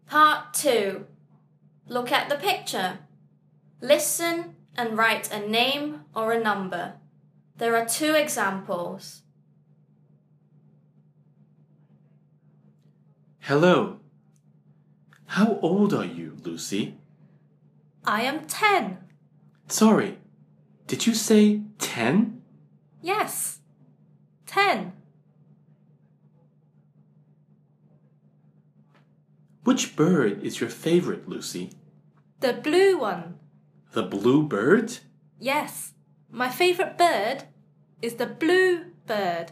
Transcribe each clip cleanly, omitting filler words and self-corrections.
Part 2. Look at the picture. Listen and write a name or a number. There are 2 examples. Hello. How old are you, Lucy? I am 10. Sorry, did you say 10? Yes, 10. Which bird is your favorite, Lucy? The blue one. The blue bird? Yes, my favorite bird is the blue bird.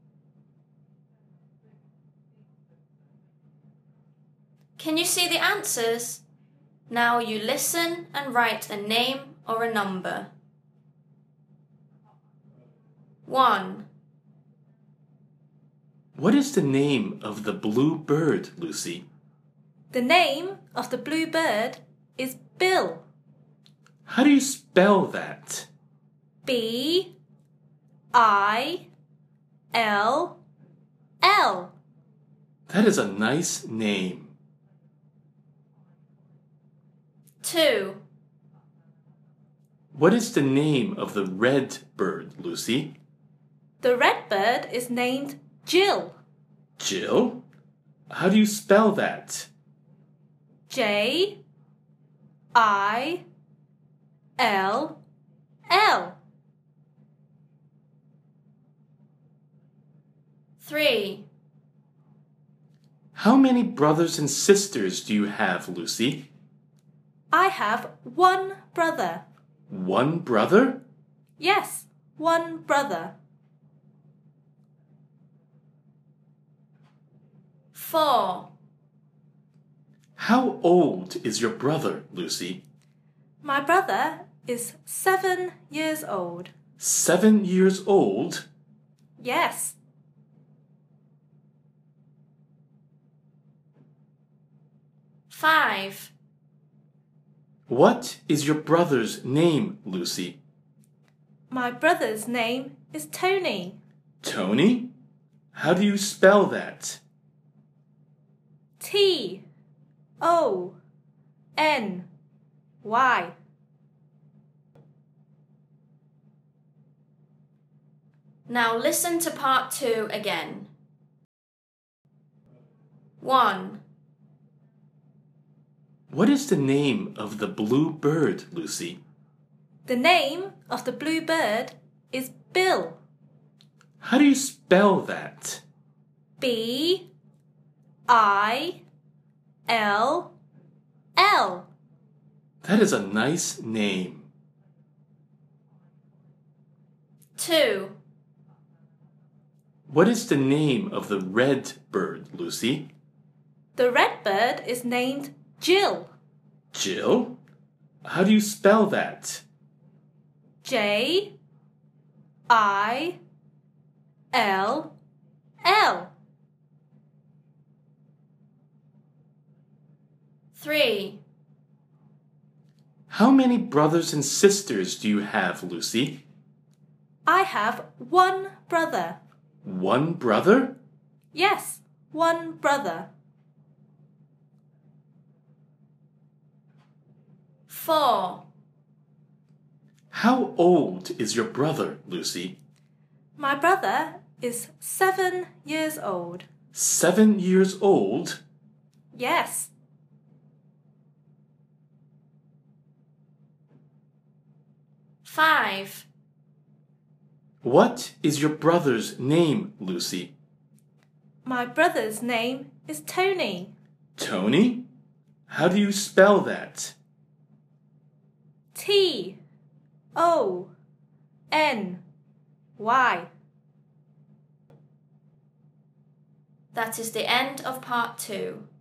Can you see the answers? Now you listen and write a name or a number. 1. What is the name of the blue bird, Lucy? The name of the blue bird is Bill. How do you spell that? B-I-L-L. That is a nice name. 2. What is the name of the red bird, Lucy? The red bird is named Jill. Jill? How do you spell that? J-I-L-L. 3. How many brothers and sisters do you have, Lucy? I have 1 brother. 1 brother? Yes, 1 brother. 4. How old is your brother, Lucy? My brother is 7 years old. 7 years old? Yes. 5. What is your brother's name, Lucy? My brother's name is Tony. Tony? How do you spell that? T-O-N-Y. Now listen to part 2 again. 1. What is the name of the blue bird, Lucy? The name of the blue bird is Bill. How do you spell that? B-I-L-L. That is a nice name. 2. What is the name of the red bird, Lucy? The red bird is named Jill. Jill? How do you spell that? J-I-L-L. 3. How many brothers and sisters do you have, Lucy? I have 1 brother. 1 brother? Yes, 1 brother. 4. How old is your brother, Lucy? My brother is 7 years old. 7 years old? Yes. 5. What is your brother's name, Lucy? My brother's name is Tony. Tony? How do you spell that? T-O-N-Y. That is the end of part 2.